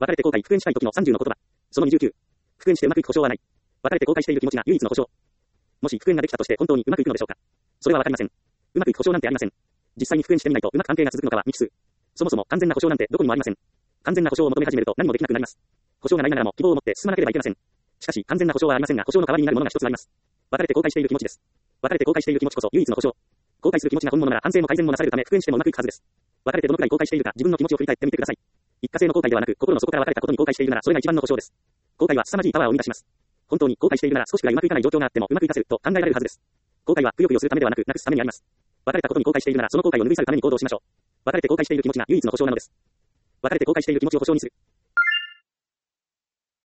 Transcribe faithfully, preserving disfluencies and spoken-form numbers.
別れて後悔復縁したい時のさんじゅうの言葉。そのにじゅうきゅう。復縁してうまくいく保証はない。別れて後悔している気持ちが唯一の保証。もし復縁ができたとして本当にうまくいくのでしょうか。それはわかりません。うまくいく保証なんてありません。実際に復縁してみないとうまく関係が続くのかは未知数。そもそも完全な保証なんてどこにもありません。完全な保証を求め始めると何もできなくなります。保証がないながらも希望を持って進まなければいけません。しかし完全な保証はありませんが、保証の代わりになるものが一つあります。別れて後悔している気持ちです。別れて後悔している気持ちこそ唯一の保証。後悔する気持ちが本物なら反省も改善もなされるため復縁してもうまくいくはずです。別れてどのくらい後悔しているか自分の気持ちを振り返ってみてください。一過性の後悔ではなく心の底から別れたことに後悔しているならそれが一番の保証です。後悔は凄まじいパワーを生み出します。本当に後悔しているなら少しくらいうまくいかない状況があってもうまくいかせると考えられるはずです。後悔はくよくよするためではなくなくすためにあります。別れたことに後悔しているならその後悔を拭い去るために行動しましょう。別れて後悔している気持ちが唯一の保証なのです。別れて後悔している気持ちを保証にする。